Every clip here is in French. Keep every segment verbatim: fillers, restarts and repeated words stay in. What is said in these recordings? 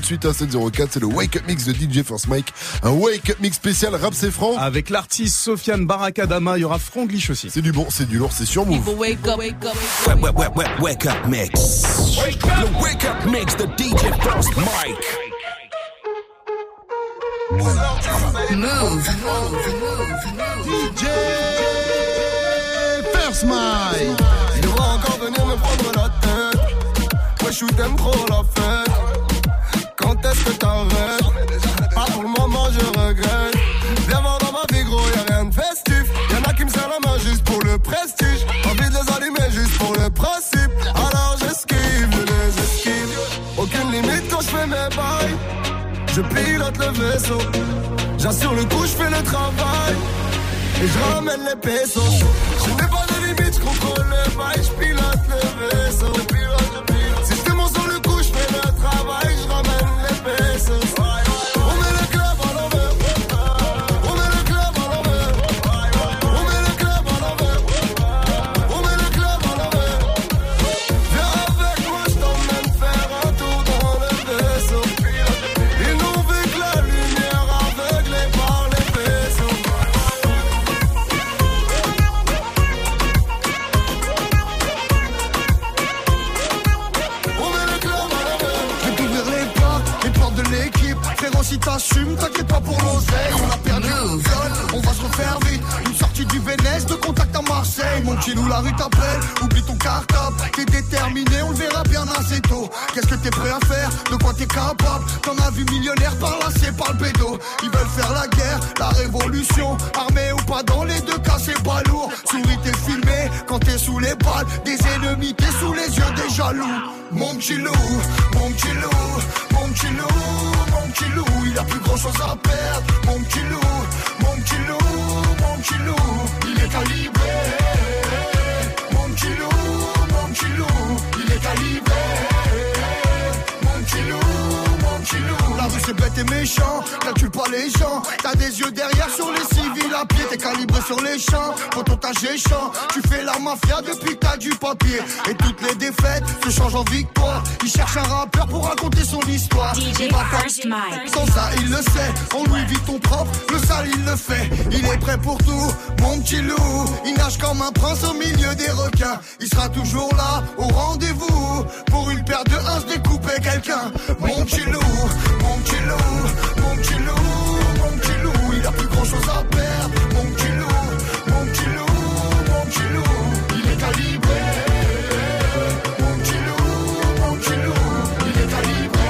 de suite à sept zéro quatre, c'est le Wake Up Mix de D J First Mike. Un Wake Up Mix spécial rap c'est franc. Avec l'artiste Sofiane Barakadama, il y aura Franglish aussi. C'est du bon, c'est du lourd, c'est sur Move. Wake up, wake up, wake up, wake, wake, wake up mix. Wake up. The Wake Up Mix de D J First Mike. Move. Move. D J First Mike. Tu devras encore venir me prendre la tête. Moi je t'aime trop la fête. Quand est-ce que t'arrêtes? Pas pour le moment je regrette. Viens voir dans ma vie gros y'a rien de festif. Y'en a qui me serrent la main juste pour le prestige. Envie de les allumer juste pour le principe. Alors j'esquive, je les esquive. Aucune limite quand je fais mes bails. Je pilote le vaisseau. J'assure le coup, je fais le travail. Et je ramène les pesos. Je n'ai pas de limite, je contrôle le bail. Je pilote le vaisseau. Si je te monte sur le coup, je fais le travail. Je ramène les pesos. On met le club à l'envers. On met le club à l'envers. On met le club à l'envers. On met le club à l'envers. Viens avec moi, je t'emmène faire un tour dans le vaisseau. Ils n'ont vu que la lumière aveuglée par les vaisseaux. Si t'assumes, t'inquiète pas pour l'oseille. On a perdu le viol, on va se refaire vite. Une sortie du Vénès, de contact à Marseille. Mon chilou, la rue t'appelle, oublie ton cartable. T'es déterminé, on le verra bien assez tôt. Qu'est-ce que t'es prêt à faire, de quoi t'es capable? T'en as vu millionnaire par là, c'est pas le bédo. Ils veulent faire la guerre, la révolution. Armé ou pas, dans les deux cas c'est pas lourd. Souris t'es filmé, quand t'es sous les balles des ennemis, t'es sous les yeux des jaloux. Mon petit loup, mon petit loup, mon petit loup, mon petit loup, il a plus grand chose à perdre. Mon petit loup, mon petit loup, mon petit loup, il est calibré. Mon petit loup, mon petit loup, il est calibré. Mon petit loup, mon petit loup. La rue c'est bête et méchant, calcule pas les gens. T'as des yeux derrière sur les civils à pied. T'es calibré sur les champs, quand on t'a géchant. Tu fais la mafia depuis que t'as du papier. Et toutes les défaites se changent en victoire. Il cherche un rappeur pour raconter son histoire. D J First Mike. Sans ça il le sait, on lui vit ton propre. Le sale il le fait, il est prêt pour tout. Mon petit loup, il nage comme un prince au milieu des requins. Il sera toujours là, au rendez-vous. Pour une paire de uns, découper quelqu'un. Mon petit loup, mon petit loup, mon petit loup, mon petit loup, il a plus grand chose à perdre. Mon petit loup, mon petit loup, mon petit loup, il est calibré. Mon petit loup, mon petit loup, il est calibré.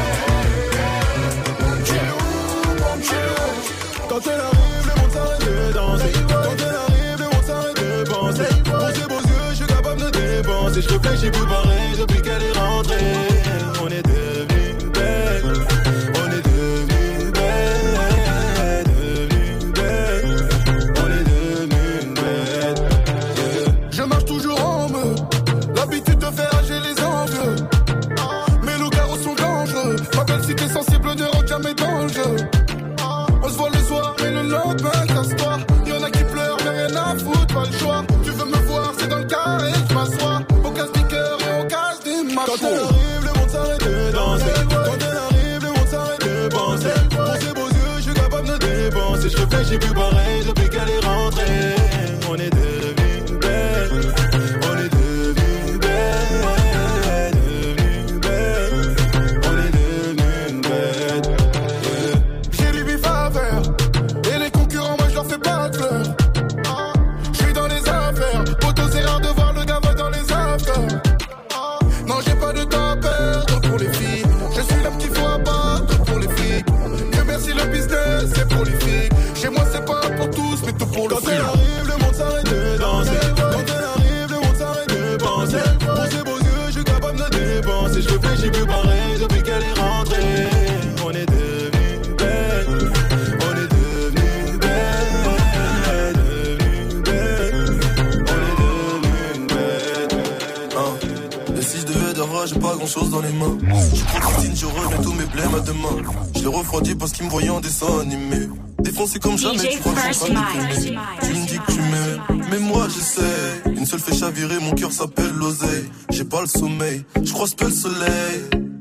Mon petit loup, mon petit loup. Quand elle arrive, le monde s'arrête de danser. Quand elle arrive, le monde s'arrête de penser. Pour ses beaux yeux, je suis capable de dépenser. Je réfléchis plus pareil depuis qu'elle est rentrée. On est devenus belles. On est devenus belles. Devenus belles. On est devenus belles. Yeah. Je marche toujours en me. L'habitude de faire agir les envieux. Mais nos carreaux sont dangereux. Ma belle si t'es sensible, ne rentre jamais dans le jeu. On se voit le soir, mais le lendemain, casse-toi. Y'en a qui pleurent, mais rien à foutre, pas le choix. Tu veux me voir, c'est dans le carré, je m'assois. On casse des cœurs et on casse des machos. Quand elle arrive, le monde s'arrête de danser. Quand elle arrive, le monde s'arrête de penser. Pour ses beaux yeux, je suis capable de dépenser. Je réfléchis plus pareil depuis qu'elle est rentrée. On est devenus belles. On est devenus belles. Devenus belles. On est devenus belles. J'ai du bif à faire. Et les concurrents, moi je leur fais pas de fleurs. Je suis dans les affaires. Poteau, c'est rare de voir le gamin dans les afters. Non, j'ai pas de temps à perdre pour les filles. Je suis l'homme qu'il faut abattre pour les flics. Dieu merci, le business, c'est prolifique. Chez moi, c'est pas pour tous, mais tout pour le Quand fric. elle arrive, le monde s'arrête de danser. Quand elle arrive, le monde s'arrête de penser. Pour ses beaux yeux, je suis capable de dépenser. Je réfléchis plus pareil depuis qu'elle est rentrée. On est devenus belles. On est devenus belles. Devenus belles. On est devenus belles. Hein. Et si je devais d'avoir, j'ai pas grand chose dans les mains. Je procrastine, je reviens tous mes blèmes à demain. Je les refroidis parce qu'ils me voyaient en dessin animé. Défoncé comme jamais, D J tu crois que je suis en train de First déconner. Mike. Tu me dis que tu m'aimes, mais moi j'essaie. Une seule fait chavirer, mon cœur s'appelle l'oseille. J'ai pas le sommeil, je croise pas le soleil.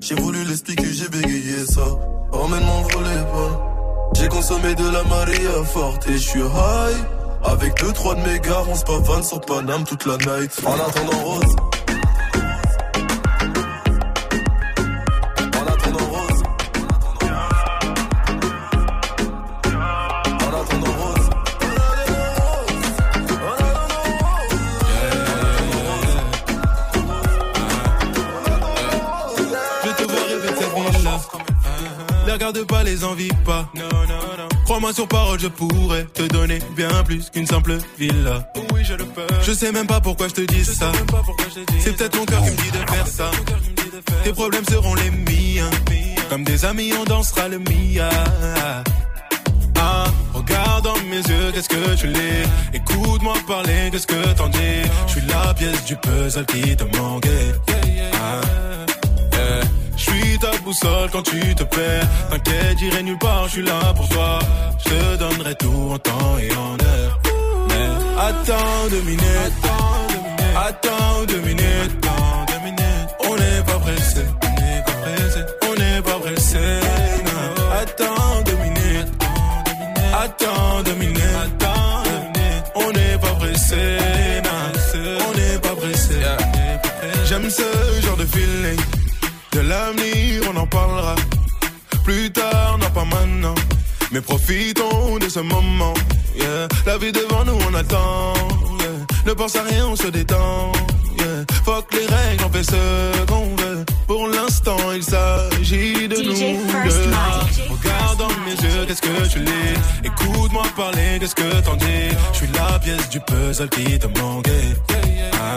J'ai voulu l'expliquer, j'ai bégayé ça. Emmène m'en volez pas. J'ai consommé de la Maria forte et je suis high. Avec deux, trois de mes gars, on se pavane sur Paname toute la night. En attendant Rose. En attendant Rose. En attendant Rose. Je te vois rêver de cette ville-là. Les regarde pas, les envie pas. Non, non, non. Crois-moi sur parole, je pourrais te donner bien plus qu'une simple villa. Oui, je le peux. Je sais même pas pourquoi je te dis ça. C'est peut-être mon cœur qui me dit de faire ça. Tes problèmes seront les miens. Comme des amis, on dansera le Mia. Ah, regarde dans mes yeux, qu'est-ce que tu l'es. Écoute-moi parler, qu'est-ce que t'en dis. Je suis la pièce du puzzle qui te manquait. Ah. Je suis ta boussole quand tu te perds. T'inquiète, j'irai nulle part, je suis là pour toi. Je te donnerai tout en temps et en heure. Mais attends deux minutes. Attends deux minutes. On n'est pas pressé. On n'est pas pressé. On n'est pas pressé. Attends deux minutes. Attends deux minutes. On n'est pas pressé. On n'est pas pressé. J'aime ce genre de feeling. De l'avenir, on en parlera plus tard, non pas maintenant. Mais profitons de ce moment. Yeah. La vie devant nous, on attend. Yeah. Ne pense à rien, on se détend. Yeah. Fuck les règles, on fait ce qu'on veut. Pour l'instant, il s'agit de D J nous. First Mike. Regarde dans mes yeux, qu'est-ce que tu l'es. Écoute-moi parler, qu'est-ce que t'en dis. Je suis la pièce du puzzle qui te manquait. Ah.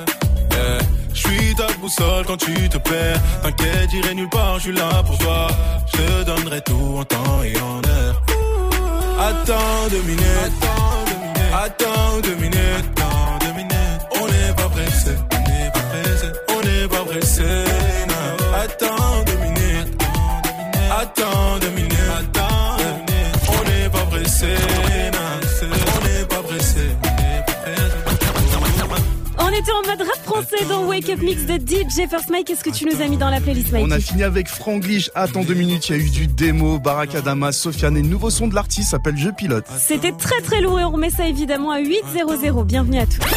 Je suis ta boussole quand tu te perds. T'inquiète, j'irai nulle part, je suis là pour toi. Je te donnerai tout en temps et en heure. Attends deux minutes. Attends deux minutes. On n'est pas pressé. On n'est pas pressé. On n'est pas pressé. Attends deux minutes. Attends deux minutes. On n'est pas pressé. On n'est pas pressé. On était en mode rap français dans Wake Up Mix de D J First Mike. Qu'est-ce que tu nous as mis dans la playlist, Mike? On a fini avec Franglish. Attends deux minutes, il y a eu du démo, Baraka Dama, Sofiane et le nouveau son de l'artiste s'appelle Je Pilote. C'était très très lourd et on remet ça évidemment à huit zéro zéro. Bienvenue à tous.